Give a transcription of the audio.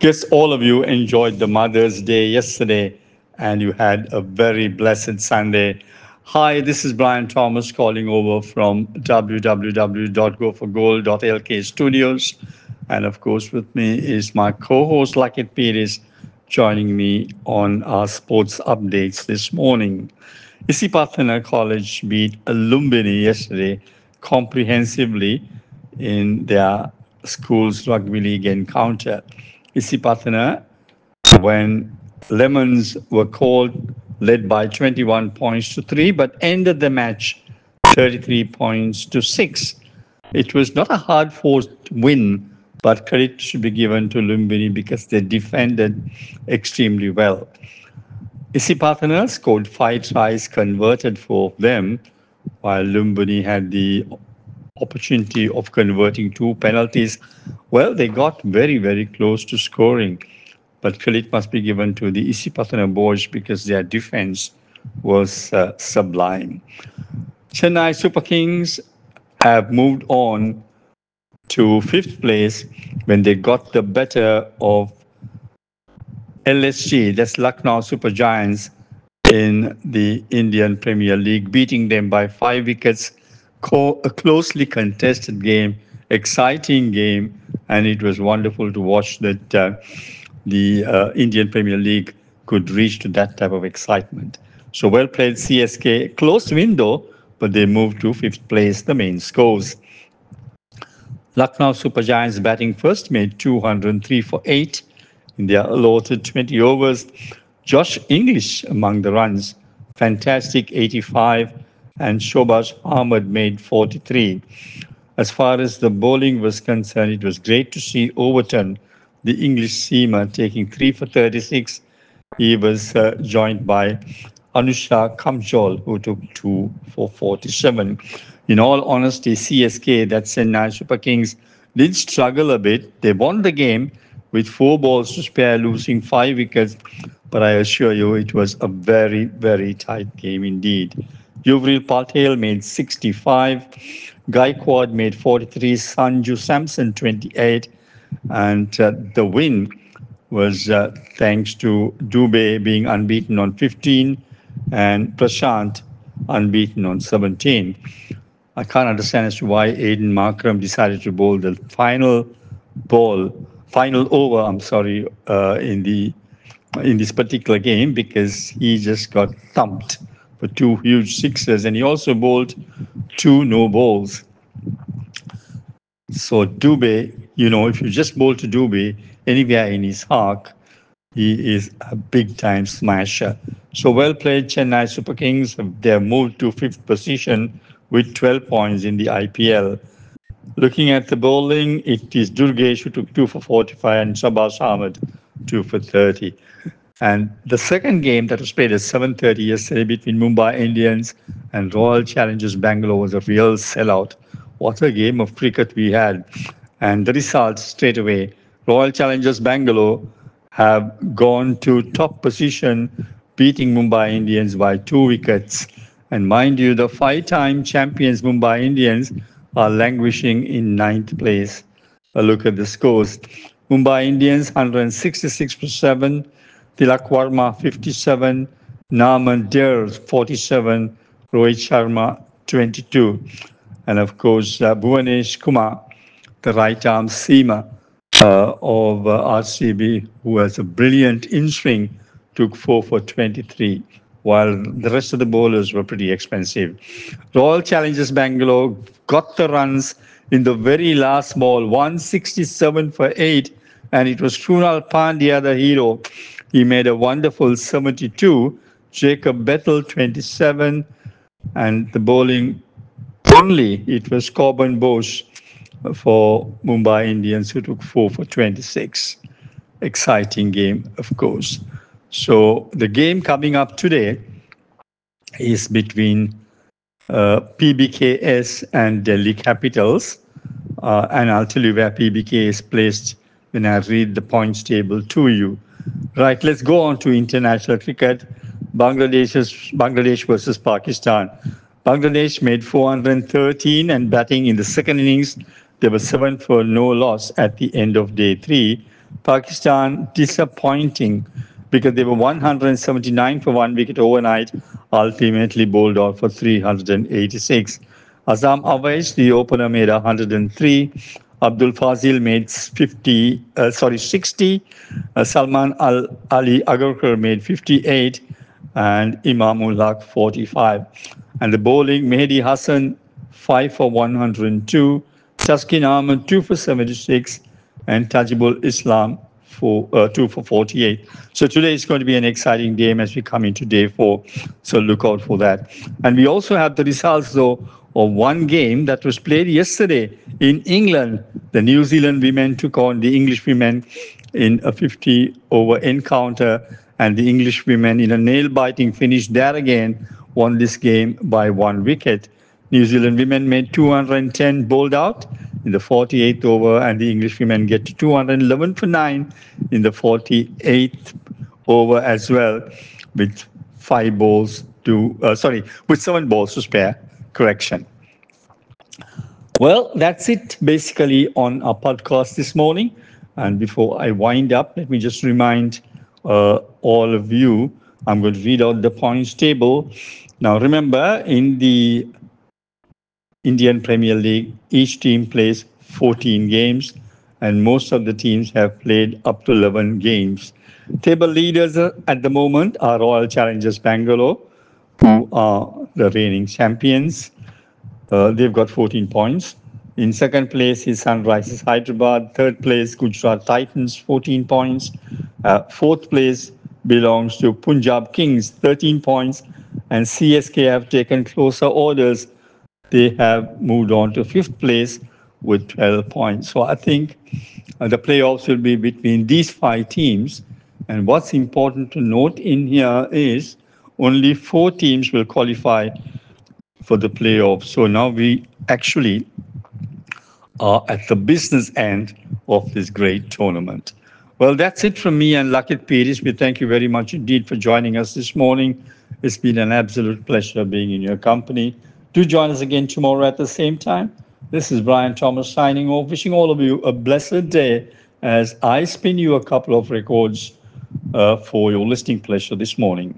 Guess all of you enjoyed the Mother's Day yesterday and you had a very blessed Sunday. Hi, this is Brian Thomas calling over from www.goforgold.lk studios. And of course, with me is my co host, Lakit Pires, joining me on our sports updates this morning. Isipathana College beat Lumbini yesterday comprehensively in their school's rugby league encounter. Isipathana, when Lemons were called, led by 21 points to 3, but ended the match 33 points to 6. It was not a hard fought win, but credit should be given to Lumbini because they defended extremely well. Isipathana scored 5 tries, converted 4 of them, while Lumbini had the opportunity of converting 2 penalties. Well, they got very, very close to scoring, but credit must be given to the Isipathana boys because their defense was sublime. Chennai Super Kings have moved on to fifth place when they got the better of LSG, that's Lucknow Super Giants, in the Indian Premier League, beating them by 5 wickets. A closely contested game, exciting game, and it was wonderful to watch that the Indian Premier League could reach to that type of excitement. So well played CSK. Close window, but they moved to fifth place, the main scores. Lucknow Super Giants batting first made 203 for 8 in their allotted 20 overs. Josh English among the runs, fantastic 85, and Shobhas Ahmed made 43. As far as the bowling was concerned, it was great to see Overton, the English seamer, taking 3 for 36. He was joined by Anusha Kamjol, who took 2 for 47. In all honesty, CSK, that's Chennai Super Kings, did struggle a bit. They won the game with 4 balls to spare, losing 5 wickets. But I assure you, it was a very, very tight game indeed. Yuvril Patel made 65, Gaikwad made 43, Sanju Samson 28, and the win was thanks to Dubey being unbeaten on 15 and Prashant unbeaten on 17. I can't understand as to why Aiden Markram decided to bowl the final over, in this particular game because he just got thumped for 2 huge 6s, and he also bowled 2 no balls. So Dubey, if you just bowl to Dubey anywhere in his arc, he is a big time smasher. So well played, Chennai Super Kings. They have moved to fifth position with 12 points in the IPL. Looking at the bowling, it is Durgesh who took 2 for 45 and Shabas Ahmed 2 for 30. And the second game that was played at 7:30 yesterday between Mumbai Indians and Royal Challengers Bangalore was a real sellout. What a game of cricket we had. And the results straight away. Royal Challengers Bangalore have gone to top position, beating Mumbai Indians by 2 wickets. And mind you, the 5-time champions Mumbai Indians are languishing in ninth place. A look at the scores. Mumbai Indians 166 for 7, Tilak Varma 57, Naman Der 47, Rohit Sharma 22. And of course, Bhuvanesh Kumar, the right arm seamer of RCB, who has a brilliant in swing, took 4 for 23, while the rest of the bowlers were pretty expensive. Royal Challengers Bangalore got the runs in the very last ball, 167 for 8, and it was Krunal Pandya, the hero. He made a wonderful 72, Jacob Bethel 27, and the bowling only, it was Corbin Bose for Mumbai Indians who took 4 for 26. Exciting game, of course. So the game coming up today is between PBKS and Delhi Capitals. And I'll tell you where PBK is placed when I read the points table to you. Right, let's go on to international cricket. Bangladesh versus Pakistan. Bangladesh made 413 and batting in the second innings. There were 7 for no loss at the end of day 3. Pakistan disappointing because they were 179 for 1 wicket overnight, ultimately bowled out for 386. Azam Awais, the opener, made 103. Abdul Fazil made 60. Salman Ali Agarkar made 58, and Imamul Haq 45. And the bowling, Mehdi Hassan 5 for 102, Taskin Ahmed 2 for 76, and Tajibul Islam 2 for 48. So today is going to be an exciting game as we come into day 4. So look out for that. And we also have the results, though, of one game that was played yesterday in England. The New Zealand women took on the English women in a 50-over encounter, and the English women, in a nail-biting finish there again, won this game by 1 wicket. New Zealand women made 210 bowled out in the 48th over, and the English women get to 211 for 9 in the 48th over as well, with 7 balls to spare. Correction. Well, that's it basically on our podcast this morning. And before I wind up, let me just remind all of you, I'm going to read out the points table. Now, remember, in the Indian Premier League, each team plays 14 games, and most of the teams have played up to 11 games. Table leaders at the moment are Royal Challengers Bangalore, who are the reigning champions. They've got 14 points. In second place is Sunrisers Hyderabad. Third place, Gujarat Titans, 14 points. Fourth place belongs to Punjab Kings, 13 points. And CSK have taken closer orders. They have moved on to fifth place with 12 points. So I think the playoffs will be between these 5 teams. And what's important to note in here is only 4 teams will qualify for the playoffs. So now we actually are at the business end of this great tournament. Well, that's it from me and Lakit Pires. We thank you very much indeed for joining us this morning. It's been an absolute pleasure being in your company. Do join us again tomorrow at the same time. This is Brian Thomas signing off, wishing all of you a blessed day as I spin you a couple of records for your listening pleasure this morning.